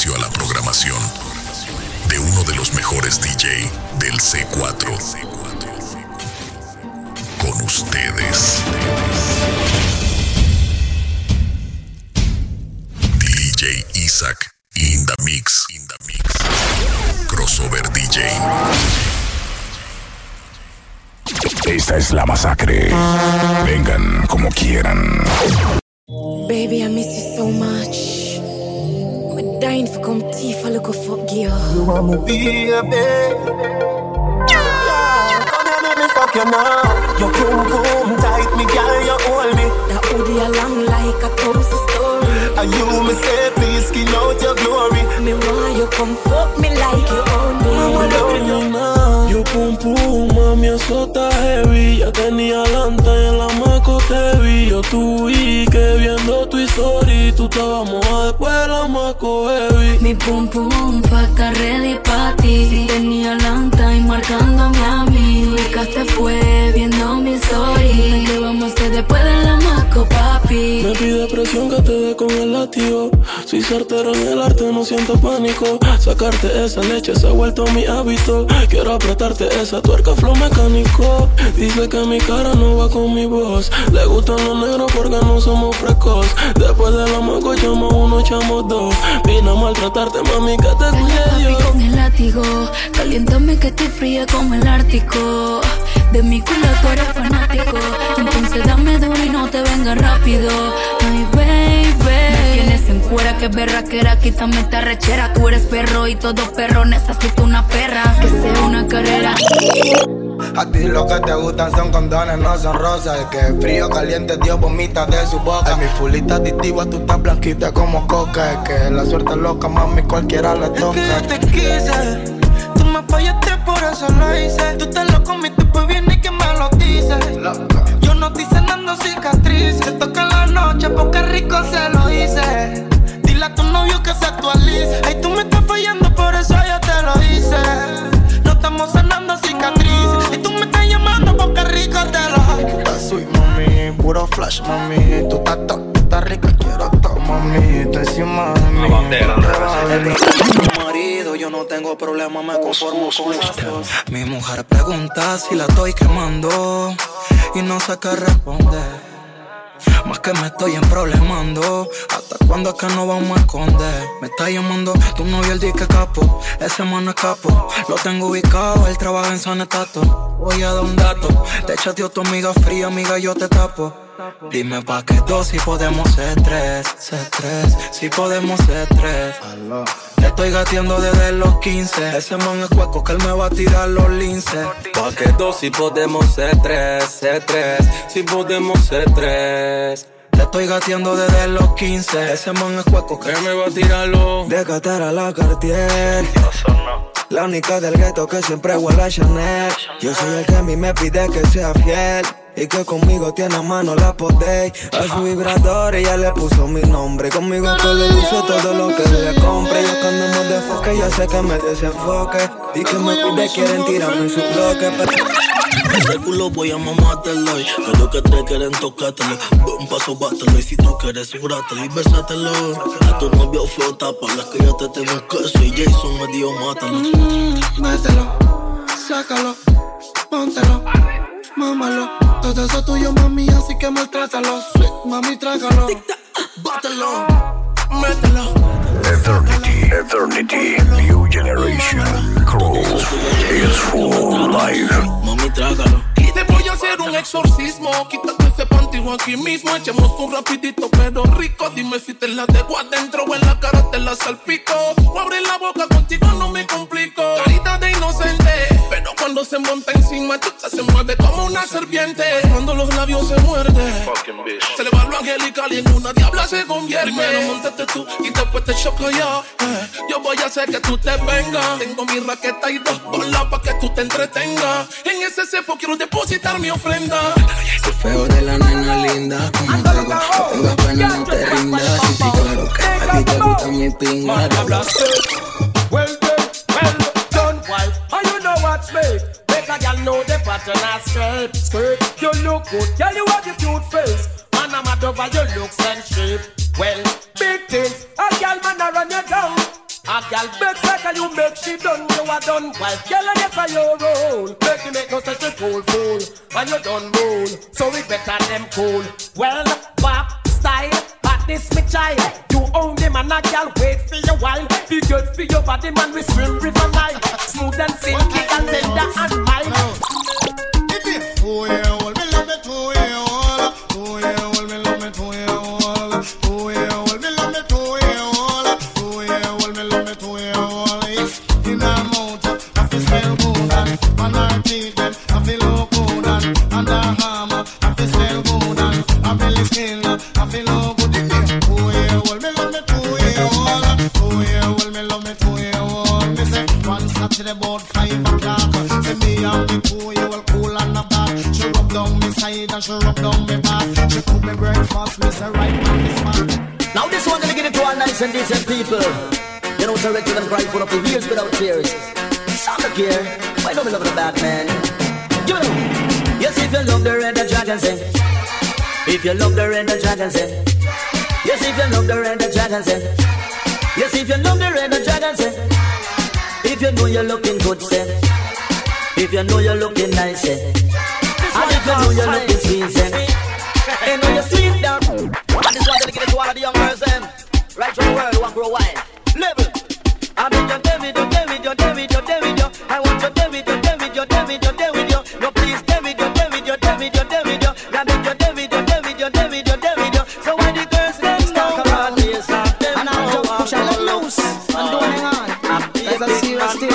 inicio a la programación de uno de los mejores DJ del C4. Con ustedes, DJ Isaac in the mix. Crossover DJ. Esta es la masacre. Vengan como quieran. Baby, I miss you so much. I'm dying for come tea for look fuck you. You want me be a babe? Yeah, come here, let me fuck you now. Your boom tight, me girl, you hold me. That hoodie along like a toast story. And you me say, please skin out your glory. Me want you come fuck me like you own me. Yo pum pum, mami, eso está heavy. Ya tenía lanta en la maco te vi. Yo tuve que viendo tu story. Tú estabas mojada después de la maco heavy. Mi pum pum pa' estar ready pa' ti. Tenía lanta y marcándome a mí. Rica se fue viendo mi story. ¿Qué vamos a hacer después de la maco, papi? Me pide presión que te dé con el látigo. Soy certero en el arte, no siento pánico. Sacarte esa leche se ha vuelto mi hábito. Quiero apretarte esa tuerca flow mecánico. Dice que mi cara no va con mi voz. Le gustan los negros porque no somos frescos. Después de la maco echamos uno, echamos dos. Vine a maltratarte, mami, que te cuide yo. Papi con el látigo, caliéntame que te fríe como el Ártico. De mi culo tú eres fanático. Entonces dame duro y no te venga rápido. Ay, baby, me tienes en cuera, que berraquera. Quítame esta rechera. Tú eres perro y todo perro necesita una perra. Que sea una carrera. A ti lo que te gustan son condones, no son rosas. El que es frío, caliente, Dios vomita de su boca. En mi fulita adictiva, tú estás blanquita como coca. Es que la suerte es loca, mami, cualquiera le toca. Es que yo te quise, tú me fallaste, por eso lo hice. Tú te lo comiste, pues bien y que me lo dices. Loca. Yo no estoy sanando cicatrices. Te toca en la noche porque rico se lo hice. Dile a tu novio que se actualice. Ay, tú me estás fallando, por eso yo te lo hice. No estamos sanando cicatrices. Y tú me estás llamando porque rico te lo hice. Estás sweet, mami, puro flash, mami. Tú estás rica, quiero todo, mami. Tú encima de mí. Mi marido, yo no tengo problema, me conformo con eso. Mi mujer pregunta si la estoy quemando y no sé qué responder. Más que me estoy emproblemando. ¿Hasta cuándo es que no vamos a esconder? Me está llamando tu novio, el dique capo. Ese mano es capo, lo tengo ubicado. Él trabaja en San Estato. Voy a dar un dato. Te chateó tu amiga fría, amiga, yo te tapo. Dime pa' que dos, si podemos ser tres. Si podemos ser tres. Te estoy gateando desde los 15. Ese man es cueco que él me va a tirar los linces. Pa' que dos, si podemos ser tres. Si podemos ser tres. Te estoy gateando desde los 15. Ese man es cueco que él me va a tirarlo. De Qatar a la Cartier. La única del gueto que siempre huele a Chanel. Yo soy el que a mí me pide que sea fiel. Y que conmigo tiene a mano la podéis. A su vibrador ella le puso mi nombre. Conmigo que le luce todo lo que le compre. Yo que andamos de foque, ya sé que me desenfoque. Y que me pide, quieren tirarme en su bloque. Ese culo voy a mamártelo. Pero que te quieren tocártelo. Un paso, bátelo. Y si tú quieres, surátelo y besátelo. A tu novio flota, para que yo te tengo un queso. Y Jason me dio, mátalo. Mételo, sácalo, póntelo, mámalo. Todo eso tuyo, mami, así que maltrátalo. Sweet, mami, trágalo, bátelo, mételo. Eternity, New Generation, Cross, it's for life. Mami, trágalo. Te voy a hacer un exorcismo. Quítate ese panty aquí mismo. Echemos un rapidito pero rico. Dime si te la dejo adentro o en la cara te la salpico. O abrir la boca contigo no me complico. Carita de inocente, pero cuando se monta encima chucha se mueve como una serpiente. Cuando los labios se muerden, se le va lo angelical y en una diabla se convierte. Primero montate tú y después te choco yo. Yo voy a hacer que tú te vengas. Tengo mi raqueta y dos bolas pa' que tú te entretengas. En ese cepo quiero depositar mi ofrenda. Soy feo de la nena linda. Como te digo, no tengas pena, no te rindas. Sí, sí, claro que a ti te gusta mi pinga. Well done, wife. Oh, you know what's me? Make a girl know the pattern and skirt. You look good, girl, you have your cute face. Man, I'm mad over your looks and shape. Well, big things, a girl man a run you down. A gal bet like a you make she done, you a done. While gal and yes a your roll. Make you make no such a fool. And you done roll, so we better them cool. Well, pop style, at this me child. You own them and a gal wait for your while. Be good for your body man, we swim river Nile. Smooth and silky and tender and mild. If it 2-year-old, me love me 2-year-old. 2-year-old, me love me 2-year-old. 2-year-old, me love me 2-year-old. 2-year-old, me love me 2-year-old. Yes, in her mouth, I feel smell good and on her teeth, them I feel look good and her hammer, I feel smell good and her belly skin, I feel look good. 2-year-old, me love me 2-year-old. 2-year-old, me love me 2-year-old. Me say one Saturday about 5 o'clock. Say me and me 2-year-old cool on the back. She rub down me side and she rub down me back. She cook me breakfast, me say right on the spot. Now this one gonna give it to all nice and decent people. You know, direct to them cry for years without tears. Some don't care. Why don't we love the bad man? You know. Yes, if you love the red, the dragon say. If you love the red, the dragon say. Yes, if you love the red, the dragon say. Yes, if you love the red, the dragon say. If you know you're looking good, say. If you know you're looking nice, say. And if you know you're looking sweet, say. And know you're sweet down. I just want to give it to all of the young girls, them. Right from the world, want grow wide. Level. I mean, your David. I want your David. No, please, David. I mean, your David. So when the girls get down, God, yes, and I'll just push a let loose and don't hang on. There's a serious thing.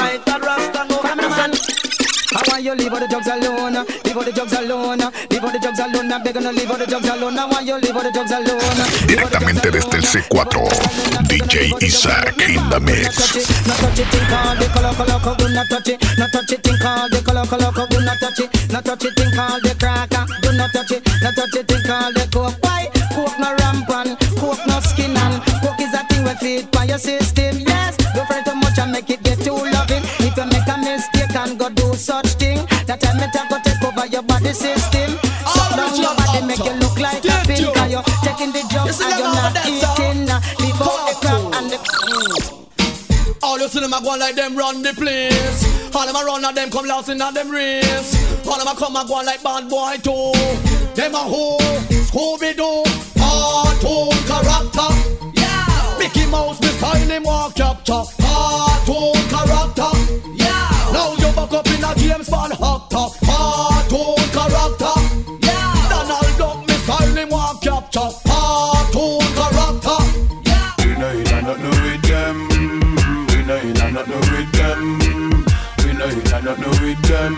I want you leave all the drugs alone. Leave all the drugs alone. Leave all the drugs alone. I'm begging to leave all the drugs alone. I want you leave all the drugs alone. Directamente desde el C4, DJ Isaac in the mix. No touch it, think all the color, do not touch it. No touch it, think all the color, do not touch it. No touch it, think all the cracker, do not touch it. No touch it, think all the coke. Why? Coke no rampant, coke no skin and coke is a thing we feed by your system. Yes, go for it too much and make it get too loving. If you make a mistake and go do such thing, that time it go take over your body system. Shut down your body, make you look like a pink. Cause you're taking the drugs and you're not eating. Leave out the crap and the... All you see them a go like them run the place. All them a run and them come last in a them race. All them a come a go like bad boy too. Them a who, Scooby-Doo, cartoon character. Yeah. Mickey Mouse, me style him walk capture. Cartoon character. Yeah. Now you back up in a James Bond actor. Cartoon character. Yeah. Donald Duck, me style him walk capture. Cartoon character. Yeah. We know you not know with them. We know you not know with them. We know you not know with them.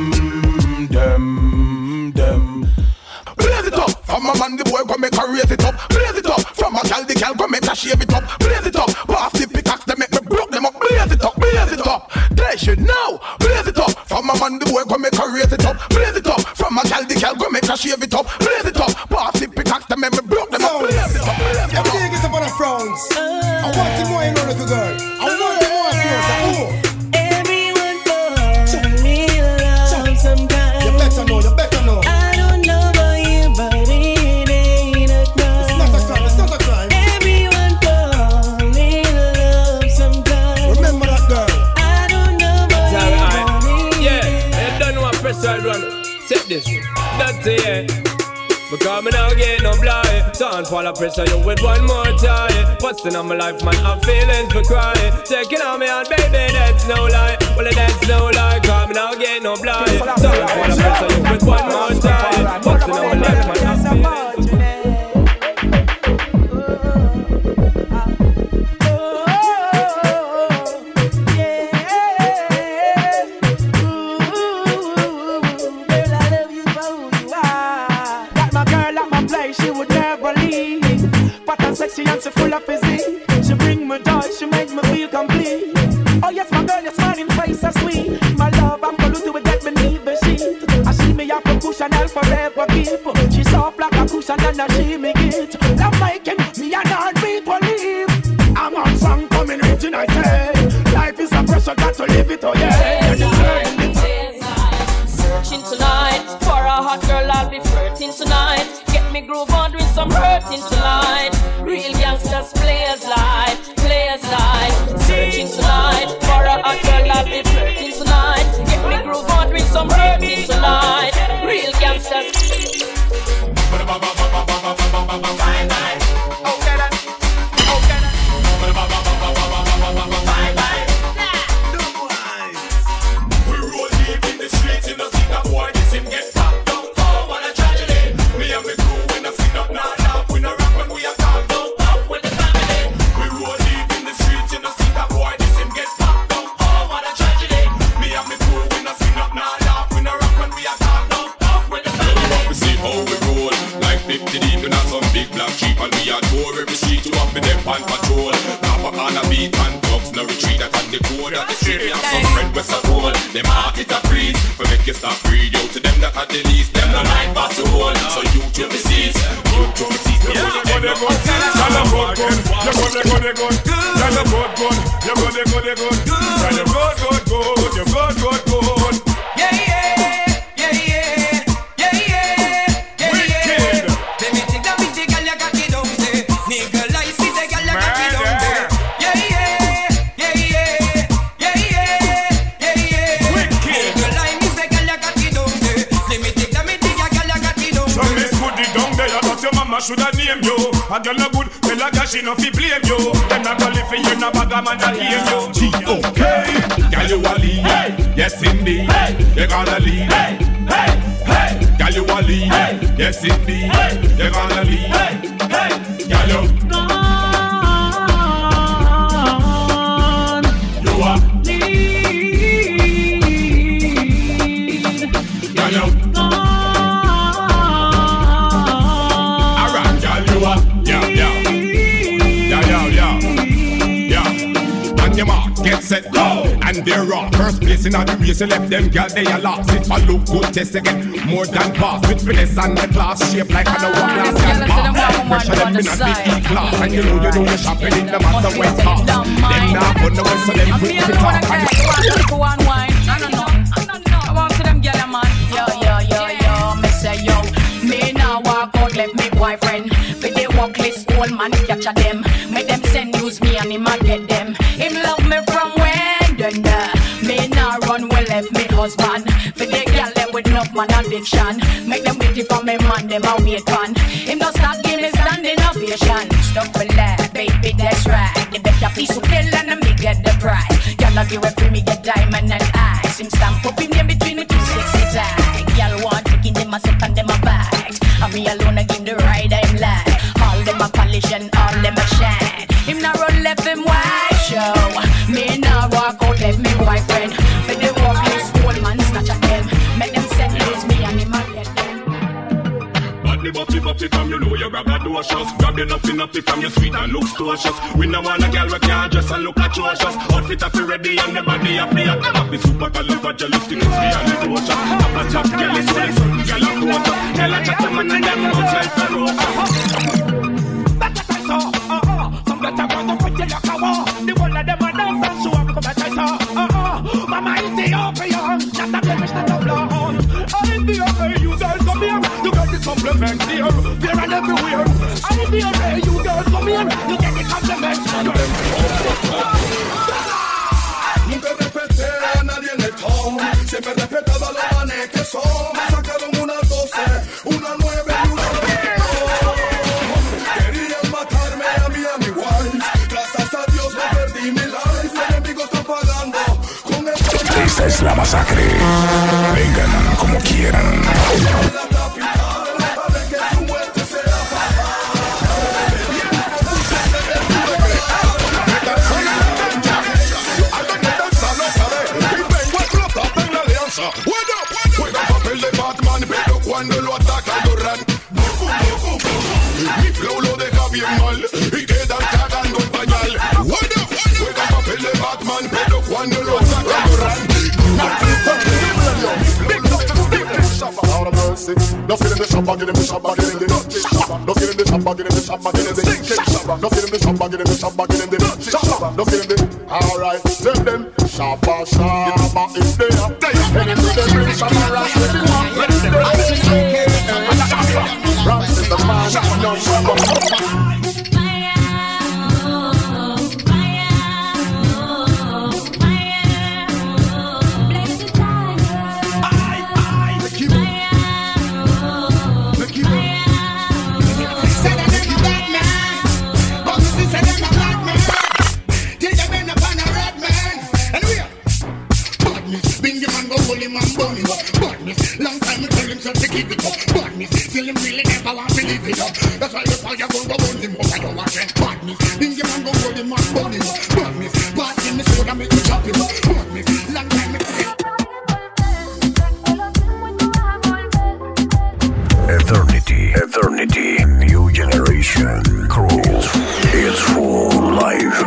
Blaze it up, from a man the boy come make her raise it up. Blaze it up, from a gal the gal come make her shave it up. Blaze it up, pass the pickaxe they make me broke them up. Blaze it up, they should know. Blaze it up, from a man the boy come make her raise it up. Blaze it up, from a gal the gal come make her shave it up. Blaze it up, pass the pickaxe they make me broke them up. Blaze it up, every day gets up on a frowns. I want you more, you know, little girl. I want you more, you know. Everyone wants me love sometimes. You better know. I don't know about you, but it ain't a crime. It's not a crime. Everyone falls in love sometimes. Remember that girl. I don't know about you, Yeah, I don't know what pressure run. Take this, that's it. Because me now get no blind. Don't fall a pressure you with one more time. Busting on my life, man, I'm feeling for crying. Taking on me out, baby, that's no lie. Well, that's no lie, cause me now get no blind. Don't fall a pressure you with one more time. Busting on my life, man, I'm feeling for crying. Sexy and she full of physique. She bring me joy, she make me feel complete. Oh yes, my girl, your smiling face is sweet. My love, I'm gonna do it, get beneath the sheet. I see me up a cushion, I'll forever keep. She soft like a cushion and I see me get. Love making me and heartbeat will leave. I'm on song coming rich and I say life is a pressure, got to live it, oh yeah. Searching tonight for a hot girl, I'll be flirting tonight. Get me groove on, doing some hurting tonight. Real gangsters, players life, play baseline. Searching tonight for a hot girl, I'll be flirting tonight. Get me groove on with some hurting tonight. Real gangsters. Bye bye. Okay then. Okay then. Bye bye. We roll deep in the streets in the city, boy. This him get packed down. Oh, what a tragedy. Me and me crew when I sit up now, laugh. We no rock when we are calm down. Up with the family. We roll deep in the streets in the city, boy. This him get packed down. Oh, what a tragedy. Me and me crew when I sit up now, laugh. We no rock when we are calm down. Up with the family. We see how we roll like 50 deep in some big black sheep, and we adore every street. You up with them on patrol. Papa on a beat and dogs no retreat. That on the code at the street. We have some friend with a cold. Them heart it a freeze. For make you stop breathe. Yo to them that are the least. Them no like pass the whole. So you to the seas. You to the seas. You go the gun. Tell them good gun. You go the gun. Tell them good gun. You go the gun. Tell them good. You good. Yeah, yeah. Yeah, yeah. Yeah, yeah. Yeah, yeah. Let me take that big girl you got it down there. Nigga like see the girl you got it down there. Yeah, yeah. Yeah, yeah. Yeah, yeah. Yeah, yeah. Nigga like me the girl you got it down there. Let me take that big girl you got it down there. So Miss Goody down there, I thought your mama should have named you. And you're not good, tell her that she no fi blame you. Them not gonna live for you, no bag a man a game you. G.O.K. Girl you a lead, yes indeed. You gonna lead, girl you a lead, yes indeed. You gonna lead, girl you. You a lead, girl you. Get set, go! And they're raw. First place in all the race, you left them girl, they are lost. If I look good, test again, more than pass. With finesse and the class, shape like an hourglass can pass. Pressure them in a big E-class. And you know the shopping in the master West Pass. Them now put the West, so them quick to talk. I don't know. I want to them girl, man. Yo, me say yo. Me now walk out, left me boyfriend. With the walk list, old man capture them. Make them send use me and him a get them. Him love me from when then me now run well left me husband. For the girl them with enough man addiction. Make them waiting for me man, them a wait on. Him no start give me standing ovation. Stop for that, baby, that's right. The better piece of pill and me get the prize. Girl I give it for me get diamond and ice. Him stamp up him between the two sexy thighs. Girl want taking them a suck and them a bite. And me alone I give the ride I'm like. All them a polish and all them a shine. Him now run left him wide show. Me now walk out left me boyfriend. For the walk loose old man snatch at them. Make them send lose me and him a get them. But the butty from you know you braggadocious. Grab the nuffy from your sweet and looks cautious. We no want a girl we can't dress and look atrocious. Outfit up ready and the body up the act. Have the super califragilistic is reality. Have a top girl is nice. Girl up water. Tell her chat them and them looks like ferocious. Some better run up with you like a war. The one of them are dance and show up come better saw. Mama is the opium, just a blemish not a blown. I'll be okay, you girls come here. You get the compliment here, there and everywhere. I'll be okay, you girls come here. You get the compliment. Nunca repete a nadie en el town. Siempre respetado a los manes que son. Me sacaron una 12, una 9 y una 10. Querían matarme a mí igual. Gracias a Dios no perdí mi life. El enemigo está pagando con el... Esta es la masacre. Vengan como quieran. Juega papel de Batman, pero cuando lo atacan corran. Mi flow lo deja bien mal y quedan cagando el pañal. Juega papel de Batman, pero cuando lo atacan corran. No feeling the shop, get in the shop, get in the shop. No feeling the shop, get in the shop, get in the shop. No feeling the shop, get in the shop, get in the shop. No feeling the. Alright, tell them shabba shabba is there. Anything they bring shabba ras with the one. Ras is the man, no shabba. badness. Still him really never want to live it up. That's why the fire go burn him up. I don't want to badness. Think him and go hold him and burn him up. Badness. Pass him the soda make me chop him up. Badness. Long time me play. Eternity, new generation, cruel, it's full life.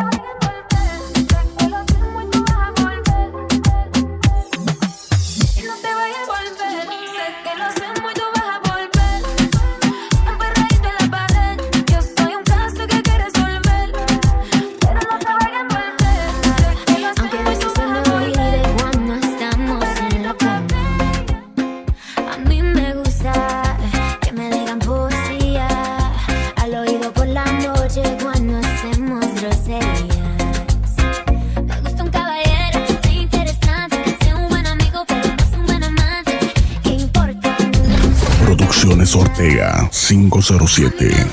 Ortega 507.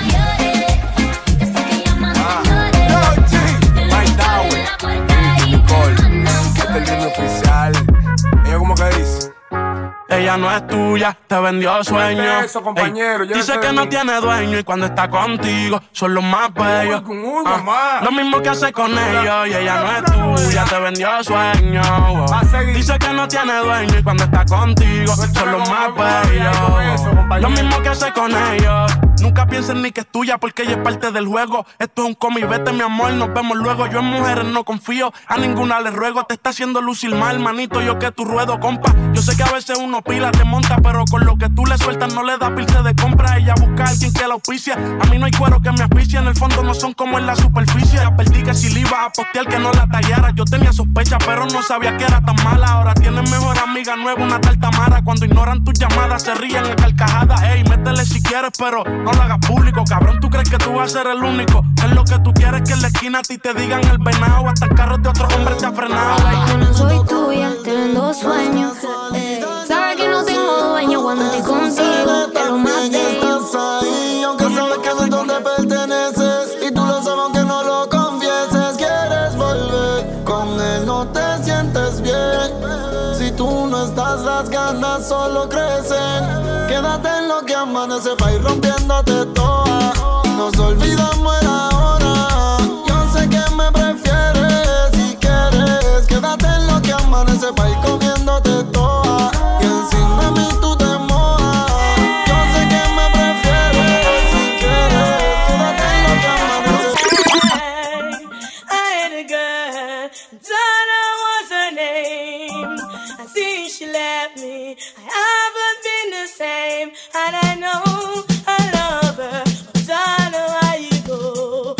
Ella como que dice. Ella no es tuya, te vendió sueño. Eso, compañero, ey, dice que no tiene dueño y cuando está contigo son los más bellos. Lo mismo que hace con ellos y ella no es tuya, te vendió sueño. Dice que no tiene dueño y cuando está contigo son los más bellos. Lo mismo que hace con ellos. Nunca pienses ni que es tuya porque ella es parte del juego. Esto es un cómic, vete mi amor, nos vemos luego. Yo en mujeres no confío, a ninguna le ruego. Te está haciendo lucir mal, manito, yo que tu ruedo, compa. Yo sé que a veces uno pila te monta, pero con lo que tú le sueltas no le da pilce de compra. Ella busca a alguien que la auspicia. A mí no hay cuero que me asfixia, en el fondo no son como en la superficie. Ya perdí que si le iba a postear que no la tallara. Yo tenía sospecha, pero no sabía que era tan mala. Ahora tienes mejor amiga nueva, una tal Tamara. Cuando ignoran tus llamadas se ríen a carcajadas. Ey, métele si quieres, pero no lo hagas público. Cabrón, tú crees que tú vas a ser el único. Es lo que tú quieres que en la esquina a ti te digan el venado. Hasta el carro de otro hombre te ha frenado. Yo no soy tuya, te vendo sueños. Sabes que no tengo dueño cuando estoy contigo. Te lo maté. Estás ahí, aunque sabes que no es donde perteneces. Y tú lo sabes aunque no lo confieses. Quieres volver, con él no te sientes bien. Si tú no estás, las ganas solo crecen. Quédate en lo que amanece pa' ir rompiéndote toda. Nos olvidamos el ahora. Yo sé que me prefieres si quieres. Quédate en lo que amanece pa' ir comiéndote toda. Y encima de mí tú te mojas. Yo sé que me prefieres si quieres. Quédate en lo que amanece. I had a girl, Donna was her name. I see she left me, I haven't been the same. And I know I love her, but Donna, why you go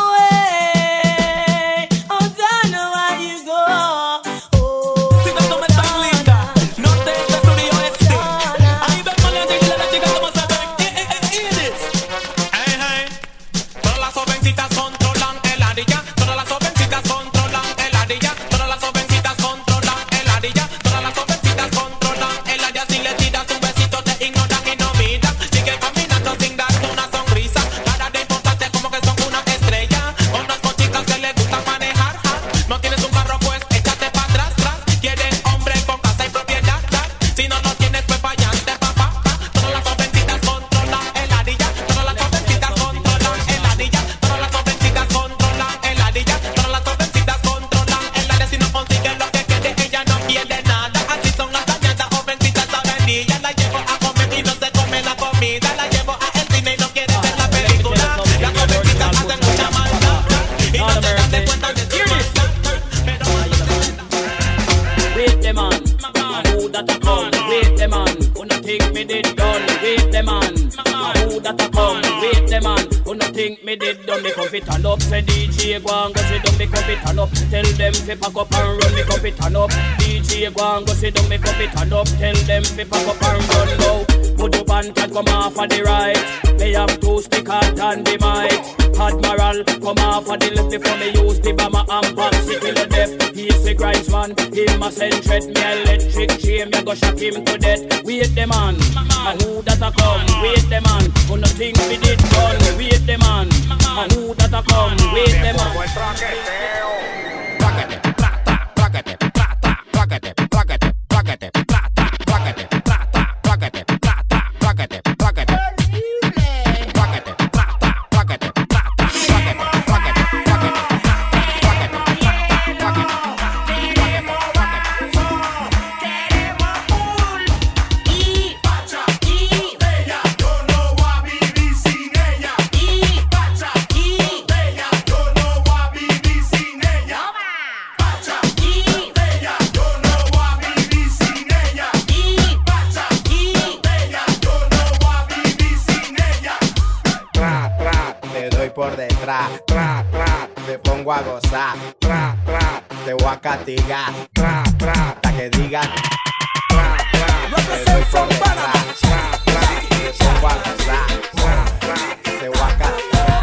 away? Oh, Donna, why you go? Oh, si tanto me estás linda, norte, este, sur y oeste. Ahí ven con la chica como se ve. Hey, hey. Todas las jovencitas controlan el ardilla. Todas las jovencitas controlan el ardilla. Todas las jovencitas controlan el ardilla. Todas las jovencitas controlan el ardilla. Si le tiras un besito te ignoran y no miran. Sigue caminando sin darte una sonrisa. Cara de importante como que son una estrella. Conozco chicas que les gusta manejar. No tienes un carro pues échate pa' atrás, tras. Quieren hombre con casa y propiedad. Si no lo tienes pues vayante papá. Todas las jovencitas controlan el ardilla. Todas las jovencitas controlan el ardilla. Todas las jovencitas controlan el ardilla. Todas las jovencitas controlan el ardilla. Si no consigue lo que quiere ella no pierde nada. Así son las dañadas jovencitas sabenillas. La llevo a comer y no se come la comida. La llevo a el cine y no quiere ver la película. Las jovencitas hacen mucha maldad y no se dan de cuenta de su maldad. Wait the man, who that a come? Wait the man, who no think me did done? Wait the man, who that a come? Wait the man, who no think me did done? Me come fit turn up, say DJ go and go sit down. Me come fit turn up, tell them fi pack up and run. Me come fit turn up, DJ go and go sit down. Me come fit turn up, tell them fi pack up and run. Now, put up and cat come off of the right. They have two stick hard and the mic. Admiral come off of the left before me use the bomber and box it till the death. He's the grinds man, him a send threat. Me electric chain, me go shock him to death. Wait the man, who that a come? Wait the man, who no think we did done? Wait the man, who that a come? Wait the man. Plaquete, tra, tra, tra, te pongo a gozar, tra, tra, te voy a castigar, tra, tra, hasta que digas, tra, tra, te doy por detrás, tra, tra, te pongo a gozar, tra, tra, te voy a castigar.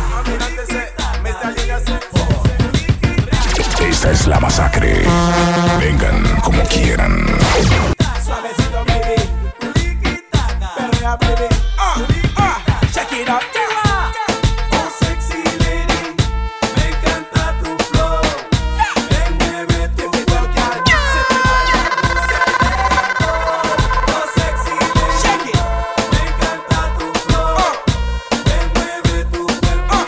Esta es la masacre. Vengan como quieran. Suavecito, baby. Perrea, baby. Check it out. Oh, sexy lady. Me encanta tu flow. Ven, mueve tu cuerpo. Oh, sexy lady. Shake it. Me encanta tu flow. Ven, mueve tu cuerpo.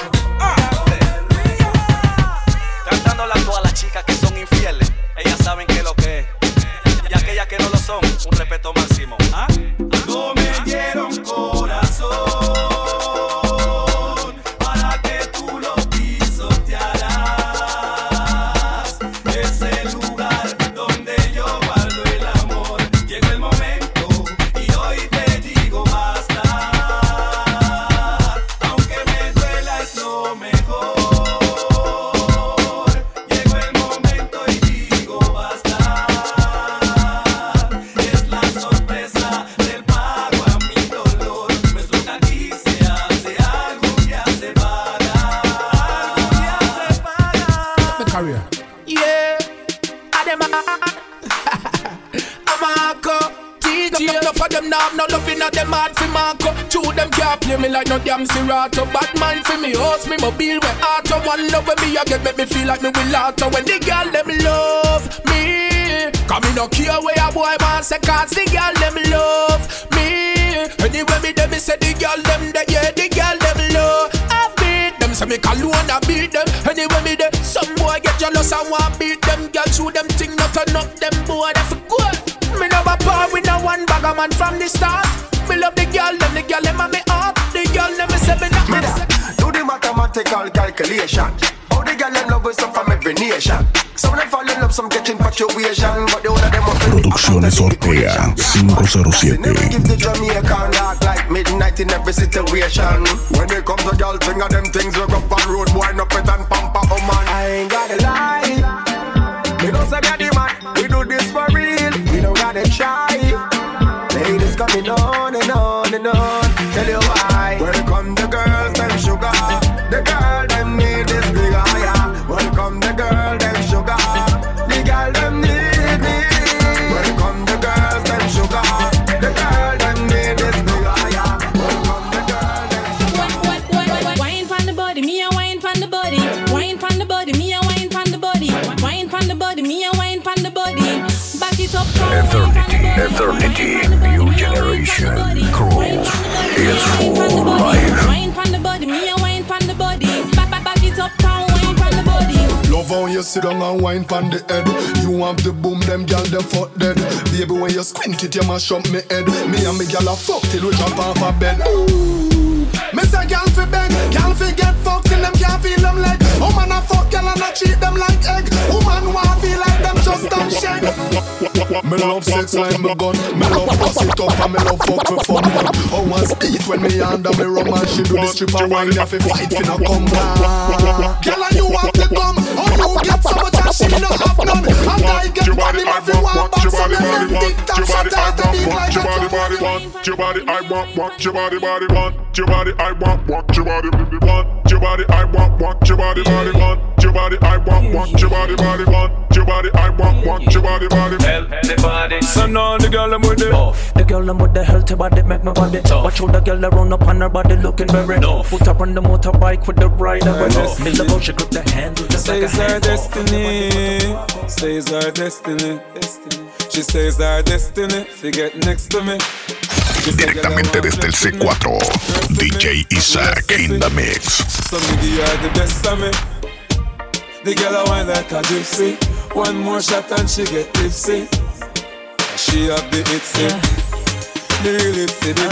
Cantándole a todas las chicas que son infieles. Ellas saben que lo que es. Y aquellas que no lo son, un respeto máximo. ¿Ah? No me dieron corazón para que tú lo pisotearas. Es el lugar donde yo guardo el amor. Llegó el momento y hoy te digo basta. Aunque me duela es lo mejor. Llegó el momento y digo basta. Es la sorpresa del pago a mi dolor. Nuestro que aquí se hace algo que se paga. Algo que se paga. My career. Yeah, I'm Marco. DJ, enough of them now, no loving at them hard for Marco. Two them can't play me like no damn Serato. Bad mind for me, host me mobile with auto. One love with me, I get make me feel like me will auto. When the girl them love me, come me no care where a boy man say, cause the girl them love me. Anyway me them, me say the girl them there, yeah, the girl them love. I beat them, say me call one, I beat them. Anyway me there, some boy get jealous and want beat them. Girl shoot them thing, not turn up them boy, that's good. Me never part with no one bagger man from the start. Me love the girl them and me heart. The girl them me say me not. Do the mathematical calculation. All the girl them love with some from every nation. Some of them fall in love, some get infatuation, but the older them up. Producciones Ortega 507. Never give the Jamaican dark like midnight in every situation. When it comes to girl thing of them things, we go up on road, wind up it and pump up, oh man. I ain't gotta lie. We don't say me a the man, we do this for real. We don't gotta try. Ladies coming on and on and on. Tell you why. Welcome the girls, them sugar. The girl them need this bigger, yeah. Welcome the girl, them sugar. The girl them need me. Welcome the girls, them sugar. The girl them need this bigger, yeah. Welcome the girl, them sugar. Wine pon the body, me a wine pon the body. Wine pon the body, me a wine pon the body. Wine pon the body, me a wine pon the body. Back it up, Eternity, new generation, cruel. It's for life. wine pon the body, me a wine pon the body. Back it up, wine pon the body. Love how you sit down and wine pon the head. You have the boom, them gal them fuck dead. Baby when you squint it, you mash up me head. Me and me gal a fuck till we jump off a bed. Ooh. Me say gal fi beg, gal fi get fucked till them can't feel them leg. Woman a fuck gal and a treat them like egg. Woman want feel like them just don't shake. Me love sex like my gun. Me love bust it up and me love fuck for fun. Oh one speed when me under me rum and she do the stripper wine. If it fight finna come back. Girl and you want to come. Oh you get so much and she no have none. And I get money every one back. So me make big tax and I to beat like a drum. Your body I want your body want your body I want your body want your body I want your body want your body I want your body want your body I want your body Everybody. So now the girl I'm with the off. The girl I'm with the healthy body make my body tough. Watch out the girl that run up on her body looking very rough. Put her on the motorbike with the rider with us. Me love how she grip the handle just like a Says our destiny. Says our destiny. She says our destiny. She get next to me. Directamente desde el C4, DJ Isaac in the mix. So me give her the best of me. The girl I wine like a gypsy. One more shot and she get tipsy. She have the itsy, the real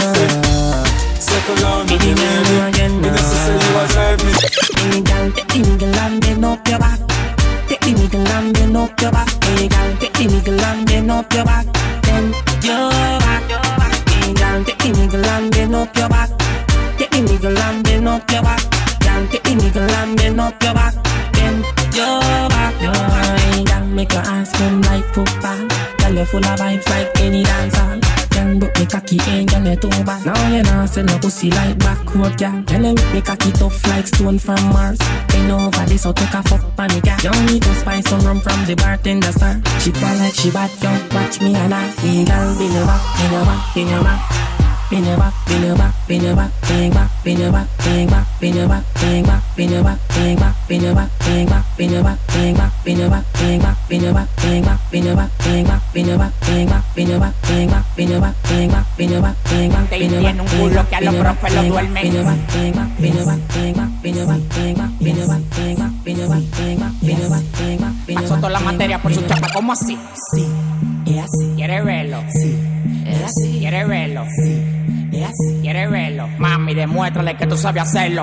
itsy. Circle down with the lady. Me just say you a drive me. Hey girl, take the nigga and bend up your back. Take the nigga and bend up your back. Hey girl, take the nigga and bend up your back. Bend your back. Hey girl, take the nigga and bend up your back. Take the nigga and bend up your back. girl, take the niggle and bend up your back. Bend your back, hey, girl, make your ass come like football. Girl, you full of vibes like any dancehall. Girl, but me cocky ain't girl, you too bad. Now you know sell no pussy like backward, girl. Girl, you make me cocky tough like stone from Mars. Bend over this, so take a fuck on me, girl. You need to spice some rum from the bartender, sir. She cry like she bad, yo, watch me and I. Hey, girl, bend your back, bend your back, bend your back. Bend your back, bend your back, bend your back, bend back, bend your back, bend back, bend your back, bend back, bend your back, bend back, bend your back, bend back, bend your back, bend back, bend your back, bend back, bend your back, bend back, bend your back, bend back, bend your back, bend back, bend your back, bend back, bend your back, bend back, bend your back, bend back, bend your back, tiene un culo que a los profes lo duermen. bend your back, bend back, bend your back, bend back, bend your back, bend back, bend your back, bend back, bend your back, bend back, bend your back, bend back, bend your back. Pasó toda la materia por su chapa, ¿cómo así? Sí, es así. ¿Quiere verlo? Sí, es así. ¿Quiere verlo? Sí, es así. ¿Quiere verlo? Mami, demuéstrale que tú sabes hacerlo.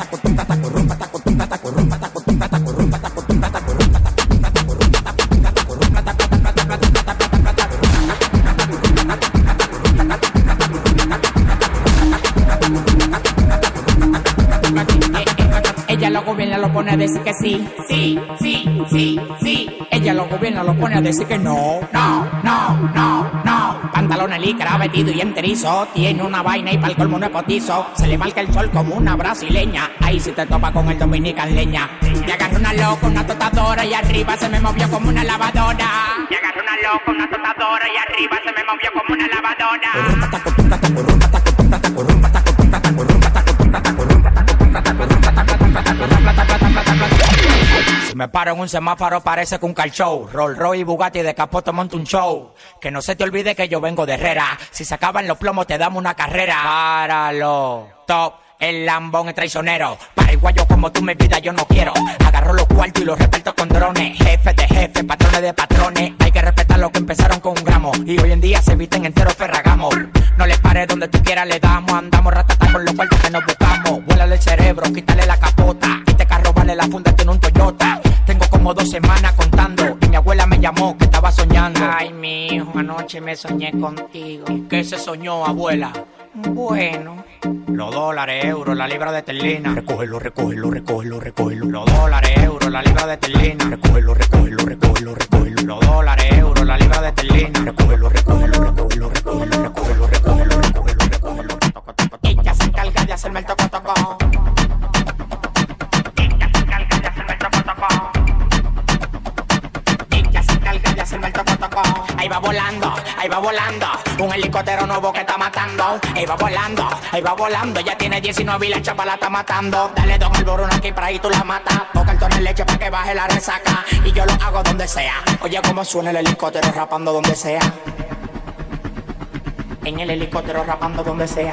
Ella lo gobierna, lo pone a decir que sí, sí, sí, sí, sí. Ella lo gobierna, lo pone a decir que no, no, no, no, no. Pantalones licra, vestido y enterizo. Tiene una vaina y pa'l colmo no es potizo. Se le marca el sol como una brasileña. Ahí si te topa con el dominican leña. Le agarré una loca, una tostadora y arriba se me movió como una lavadora. Le agarré una loca, una tostadora y arriba se me movió como una lavadora. Si me paro en un semáforo parece que un car show. Rolls Royce y Bugatti de capote monta un show. Que no se te olvide que yo vengo de Herrera. Si se acaban los plomos te damos una carrera. Páralo, top. El lambón es traicionero. Paraguayo como tú mi vida yo no quiero. Agarro los cuartos y los reparto con drones. Jefes de jefes, patrones de patrones. Hay que respetar lo que empezaron con un gramo. Y hoy en día se visten enteros ferragamos. No les pares donde tú quieras le damos. Andamos ratata con los cuartos que nos buscamos. Vuélale el cerebro, quítale la capota. Este carro vale la funda, tiene un Toyota. Tengo como 2 semanas contando. Y mi abuela me llamó que estaba soñando. Ay, mi hijo, anoche me soñé contigo. ¿Qué se soñó, abuela? Bueno, los dólares, euros, la libra de esterlina. Recógelo, recógelo, recógelo, recógelo. Los dólares, euros, la libra de esterlina. Recógelo, recógelo, recógelo, recógelo. Los dólares, euros, la libra de esterlina. Recógelo, recógelo, recógelo, recógelo, recógelo, recógelo, recógelo, recógelo. Ella se encarga de hacerme el toco-toco. Ella se encarga de hacerme el toco-toco. Ella se encarga de hacerme el toco-toco. Ahí va volando, ahí va volando. Un helicóptero nuevo que está matando. Ahí va volando. Ya tiene 19 y la chapa la está matando. Dale 2 al borón aquí para ahí tú la matas. Toca el tono en leche para que baje la resaca. Y yo lo hago donde sea. Oye cómo suena el helicóptero rapando donde sea. En el helicóptero rapando donde sea.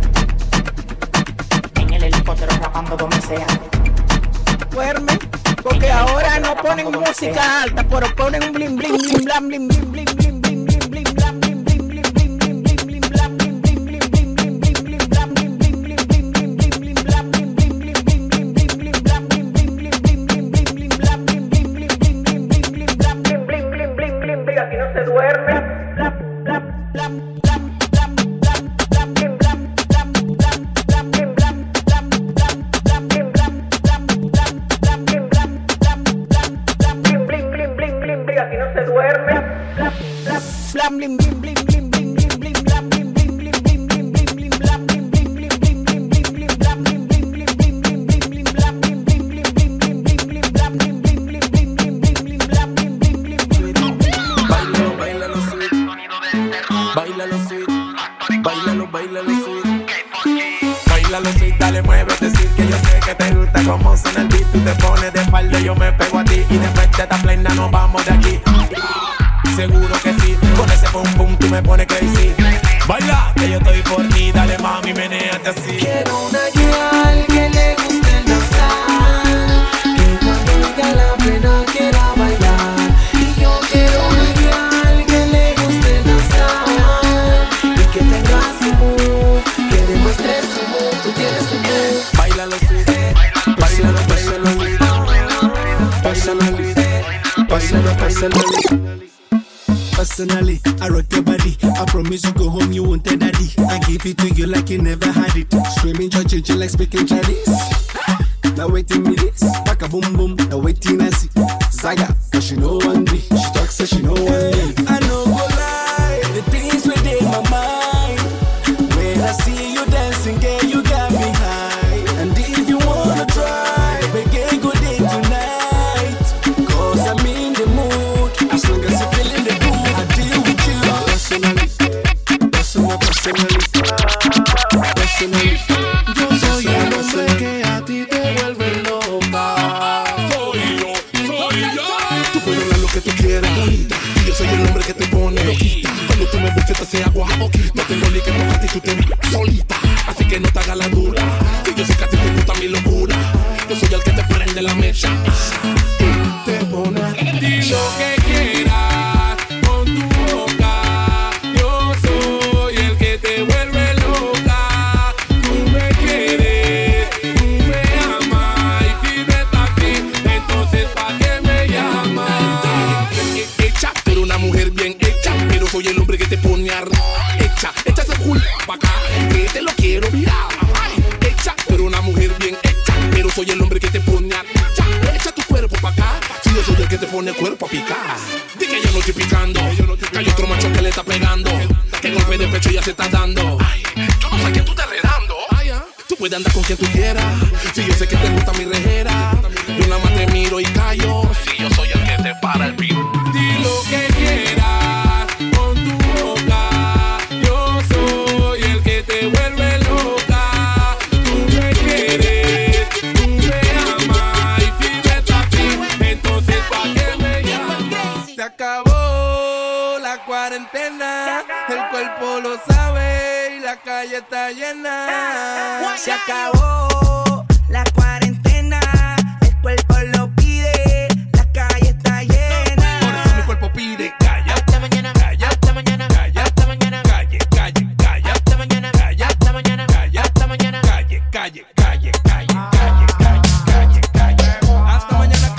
En el helicóptero rapando donde sea. Duerme, porque ahora no ponen música alta, pero ponen un blim blim blim blam blim blim blim blim blim blim blim blam blim blim blim blim blim blim blim blam blim blim blim blim blim blim blim blam blim blim blim blim blim blim blam blim blim blim blim blim blim blam blim blim blim blim blim blim blam blim blim blim blim blim blim blim blam blim blim blim blim blim blim. Aquí no se duerme. Blam blam blam blam blam blam blam blim blam blam blam blam blim blam blam blam blam blim blam blam blam blam blim blam blam blam blam blim blim blim blim blim blim. Aquí no se duerme. Blam blam blam blim blim blim blim blim blim blim blam blim blim blim blim blim blim blim blam blim blim blim blim blim blim blim blam blim blim blim blim blim blim blim blam blim blim blim blim blim blim blim blam blim blim blim blim blim blim blam blim blim blim blim. Bailalo, bailalo sweet. Bailalo sweet. Bailalo, bailalo sweet. Bailalo sweet, dale, muévete, decir que yo sé que te gusta como suena el beat. Tú te pones de espalda, yo me pego a ti. Y después de esta plena nos vamos de aquí. Seguro que sí, con ese pum pum tú me pones crazy. Baila, que yo estoy por ti, dale mami, menéate así. Quiero una girl que le guste el danzar, que cuando venga la plena quiera bailar. Y yo quiero una girl que le guste el danzar y que tenga su move, que demuestre su move. Tú tienes su move. Bailalo sweet, bailalo, bailalo sweet. Bailalo sweet, bailalo, bailalo sweet. Personally, I rock your body. I promise you go home, you won't tell daddy. I give it to you like you never had it. Screaming, judging, you like speaking Chinese. Now waiting me this, back a boom boom. Now waiting I see Zaga, cause she know one me. She talks so she know one me. I know go lie, the things within my mind. When I see you dancing, girl, you got me high. And if you wanna try, make a good day tonight. Cause I'm in the mood, as long as you're feeling the groove, I deal with you. Personally. Yo soy el hombre que a ti te vuelve loca. Soy yo. Tú puedes hablar lo que tú quieras, bonita. Y yo soy el hombre que te pone loquita. Cuando tú me ves, te hace agua boquita. No tengo ni que tocarte y tú te ves solita. Así que no te hagas la dura. Y yo sé que a ti te gusta mi locura. Yo soy el que te prende la mecha. Y te pone. Di lo que quieras con tu boca. Yo soy el que te vuelve loca. Tú me quieres, tú me amas. Y si no estás aquí, entonces ¿pa' qué me llamas? Hecha, pero una mujer bien hecha. Pero soy el hombre que te pone a hecha. Echa esa culpa pa' acá, que te lo quiero mirar. Hecha, pero una mujer bien hecha. Pero soy el hombre que te pone a hecha. Echa tu cuerpo pa' acá. Si yo soy el que te pone el cuerpo a picar. Di que yo no estoy picando. Que hay otro macho que le está pegando. Que golpe de pecho ya se está dando. Yo no sé que tú te redando. Tú puedes andar con quien tú quieras. Si yo sé que te gusta mi rejera. Yo nada más te miro y callo. Si yo soy el que te para el pin. Di lo que quieras con tu boca. Yo soy el que te vuelve loca. Tú me quieres, tú me amas. Y si no estás aquí, entonces ¿pa' qué me llamas? Se acabó la cuarentena, el cuerpo lo sabe y la calle está llena. Se acabó la cuarentena, el cuerpo lo pide, la calle está llena. Por eso mi cuerpo pide calla. Hasta mañana, Calla. hasta mañana, Calla. hasta mañana, Calle, calle, calla. hasta mañana, Calla. hasta mañana, Calla. hasta mañana. Calle, calle, calle, calle, calle, calle, calle, calle. Hasta mañana.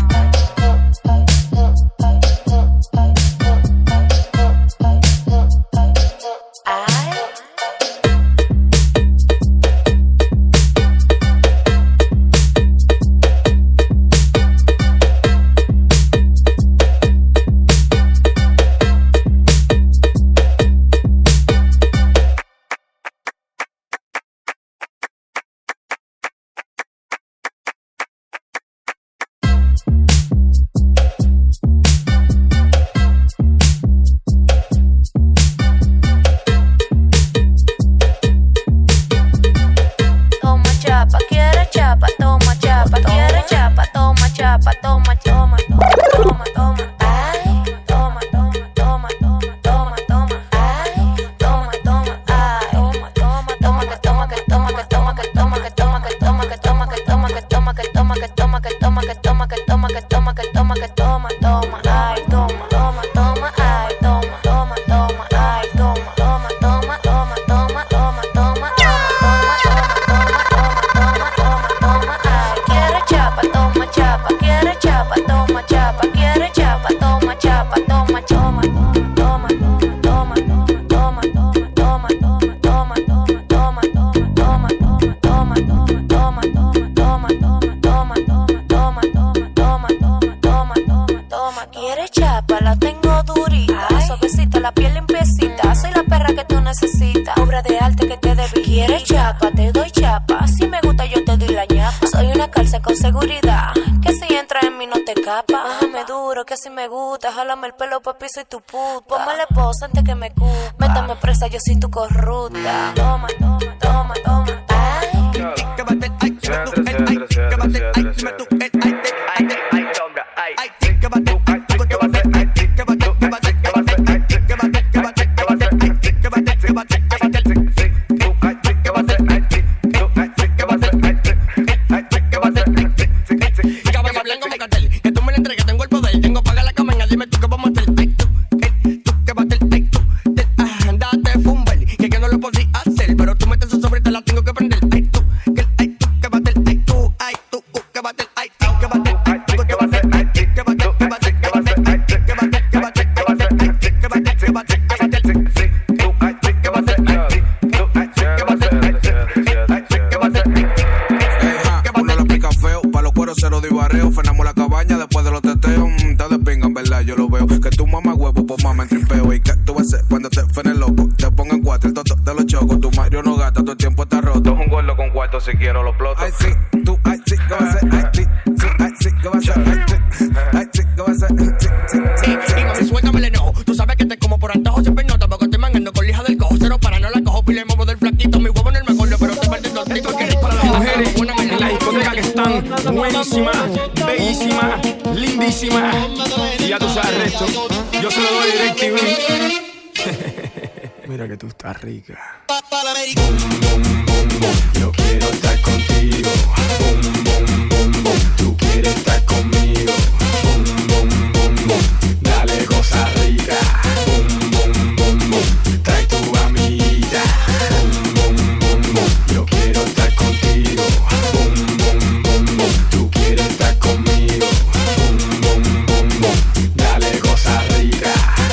Toma chapa, quiere chapa, toma chapa, quiere chapa, toma chapa, toma, toma, toma, toma, ay, toma, toma, toma, toma, toma, toma, ay, toma, toma, ay, toma, toma, toma, que toma, que toma, que toma, que toma, que toma, que toma, que toma, que toma, que toma, que toma, que toma, que toma, que toma, que toma, que toma, que toma, toma, ay, toma, toma, toma, ay, toma, toma, toma, ay, toma, toma, toma, toma, toma, toma, toma, quiere chapa, toma chapa, quiere chapa, toma chapa, quiere chapa, toma chapa, toma, toma, toma, toma, toma, toma, toma, toma, toma, toma, toma, quiere chapa, la tengo durita, suavecita, la piel limpiecita, soy la perra que tú necesitas, obra de arte que te debí. Quiere chapa, te doy chapa, si me gusta yo te doy la ñapa, soy una cárcel con seguridad, que si entras en mí no te escapa, bájame duro, que si me gusta, jálame el pelo papi, soy tu puta, ponme la esposa antes que me cupa, métame presa, yo soy tu corrupta, toma, toma, toma, toma, ay, Pero de los teteos, te despingan, ¿verdad? Yo lo veo. Que tu mamá huevo, pues mamá en tripeo. ¿Y qué tú vas a hacer cuando te frenes loco? Te pongan cuatro, el toto te lo choco. Tu Mario no gasta, todo el tiempo está roto. Un gordo con cuarto, si quiero lo exploto. Ay, sí, tú, ay, sí, ¿qué vas a hacer? Ay, sí, ay, sí, ¿qué vas a hacer? Ay, sí, ay, sí, ¿qué vas a hacer? Sí, mami, suéltamele, no. Tú sabes que te como por antojo, siempre no. Tampoco estoy mangando con lija del cojo. Cero para no la cojo, pile momo del flaquito. Mi huevo en el mejor, pero te perdiendo el trito. Esto aquí es para las mujeres en la discoteca que están buenísimas, bellísimas, lindísimas. Y ya tú sabes el resto. Yo se lo doy DirecTV. Mira que tú estás rica. Yo quiero estar contigo. Tú quieres estar conmigo. Dale cosa rica. Trae tu amiguita. Yo quiero estar contigo. Tú quieres estar conmigo. Dale cosa rica.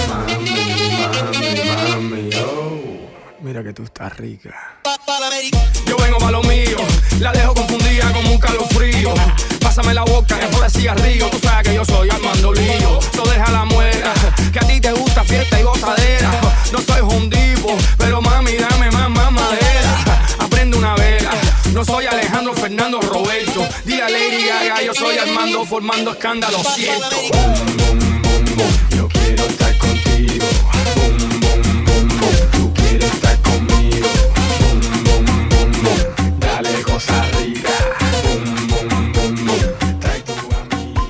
Mami, oh. Mira que tú estás rica. Yo vengo pa' lo mío, la dejo confundida como un calofrío. Pásame la boca, que por el cigarrillo. Tú sabes que yo soy Armando Lío. So deja la muela, que a ti te gusta fiesta y gozadera. No soy hondipo, pero mami dame más madera. Aprende una vela, no soy Alejandro Fernando Roberto. Dile a Lady Gaga, yo soy Armando formando escándalo, siento. Yo quiero estar contigo. Tú quieres estar conmigo. Dale cosa rica. Trae tu amiguita.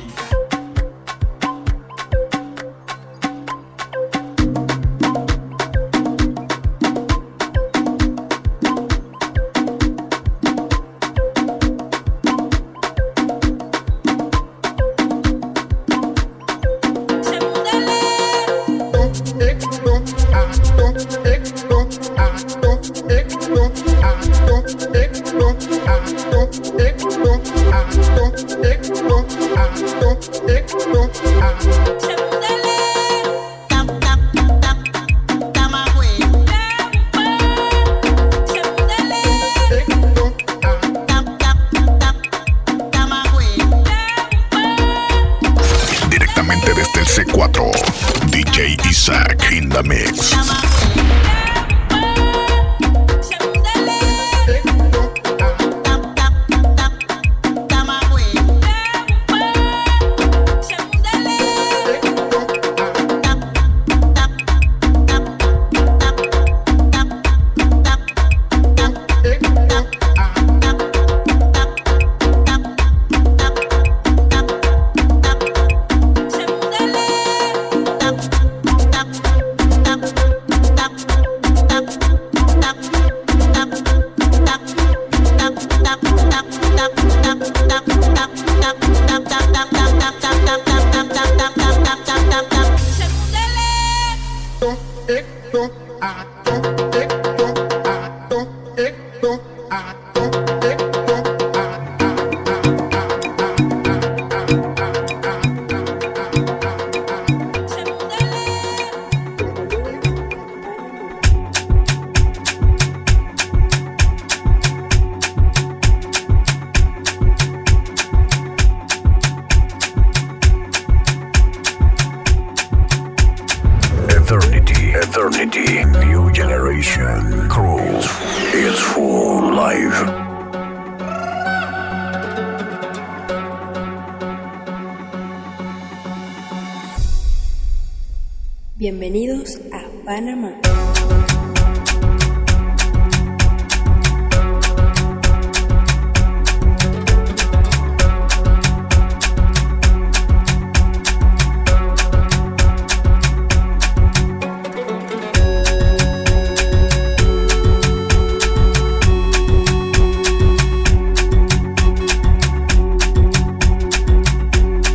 Directamente desde el C4, DJ Isaac in the mix. Eternity, New Generation, Cruise, It's Full Live. Bienvenidos a Panamá.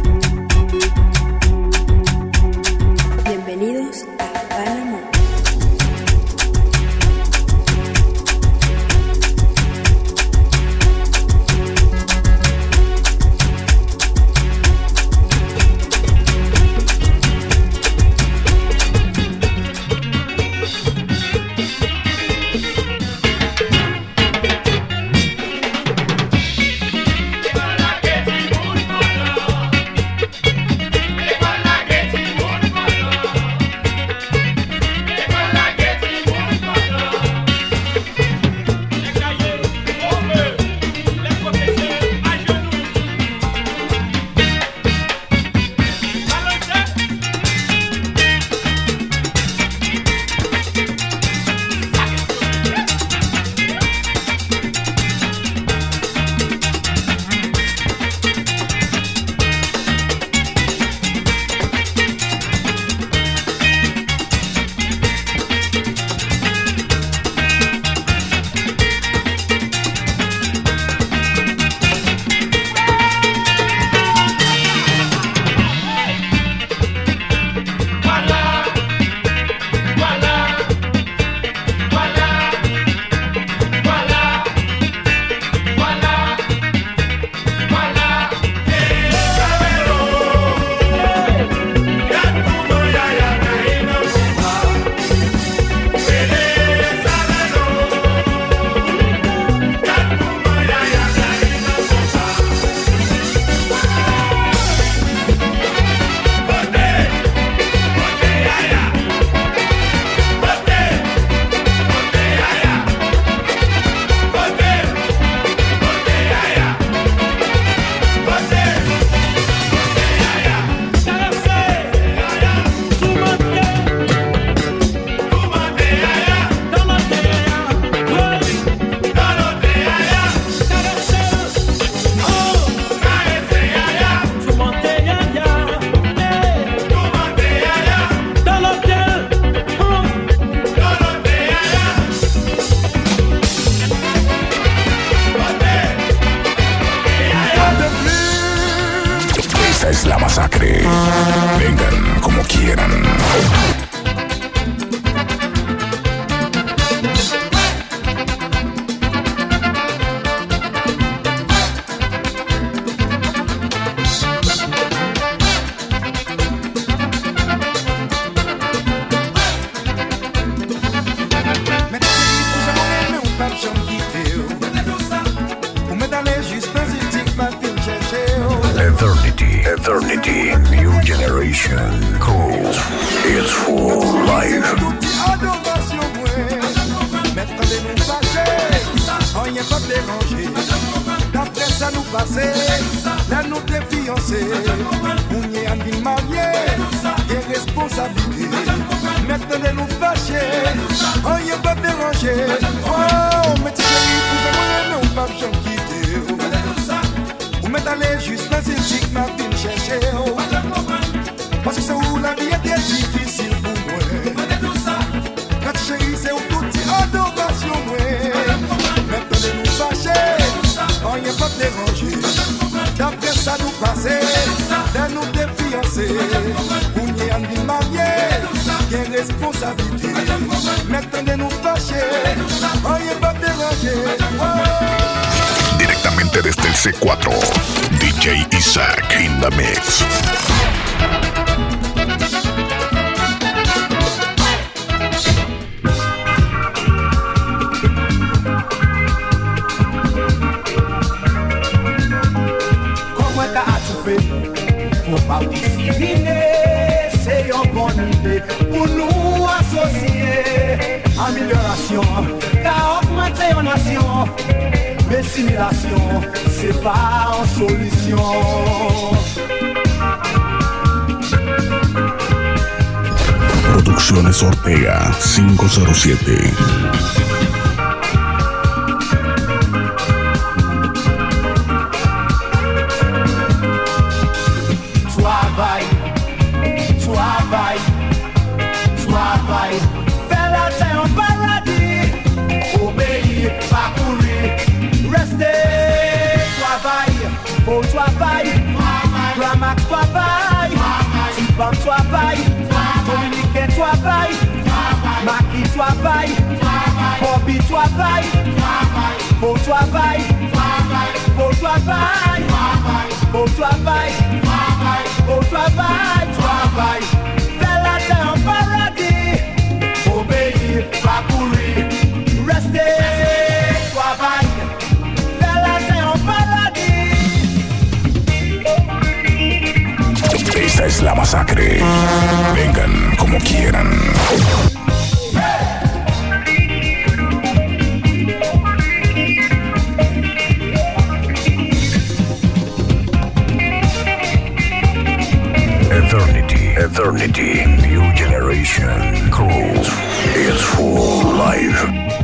Bienvenidos a Panamá. es la masacre. Vengan como quieran. Eternity, new generation, cool, it's full life. Rien pas déranger. D'après ça nous passer, là nous défiancer. On y est en ville mariée, et responsabilité. Maintenant nous fâcher, rien pas déranger. Oh, mais tu sais, nous ne pas jamais quitter. Vous m'êtes allé juste dans une chic, ma ville chercher. Parce que c'est où la vie était difficile pour moi. Quand chérie, c'est où tout est adoration, moi. Maintenant nous fâcher, rien pas déranger. D'après ça nous passer, là nous défiancer. On y est en vie mariée, quelle responsabilité. Maintenant nous fâcher, rien pas déranger. Directamente desde el C4, DJ Isaac in the mix. Faut pas discriminer, c'est une bonne idée pour nous associer. Amélioration, car augmenter en nation. Mais simulation, c'est pas une solution. Producciones Ortega 507. Travail, faire la terre en paradis. Obéir, parcourir, rester. Travail, faut travail. Ramax travail, Tibam travail, Dominique travail, Maki travail, Bobby travail, faut travail, faut travail, faut travail, faut travail, travail. Faire la terre en paradis. Obéir, parcourir, rester, travail. Faire la terre en paradis. Esta es la masacre. Vengan como quieran. Eternity, new generation, cool, it's full life.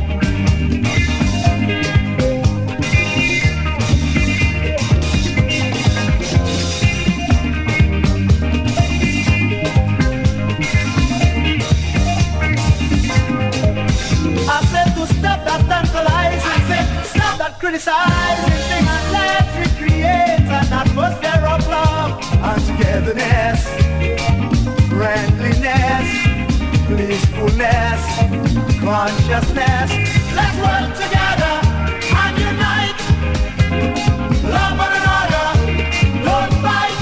I said to stop that tantalizing, I said to stop that criticizing thing, and let's recreate an atmosphere of love and togetherness. Friendliness, blissfulness, consciousness. Let's work together and unite. Love one another, don't fight.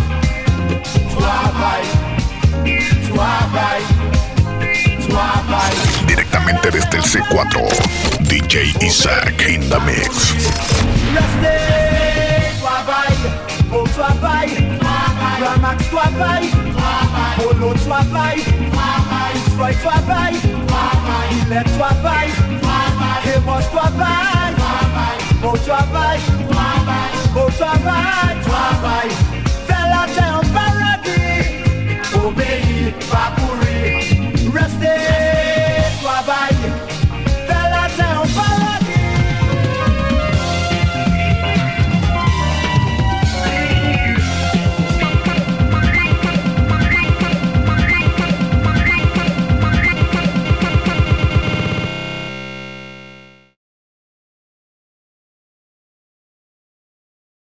Suave. Directamente desde el C4, DJ Isaac in the mix. Restez, au travail, Ramax travail, Polo travail, Destroy travail, Il est travail, Emos travail,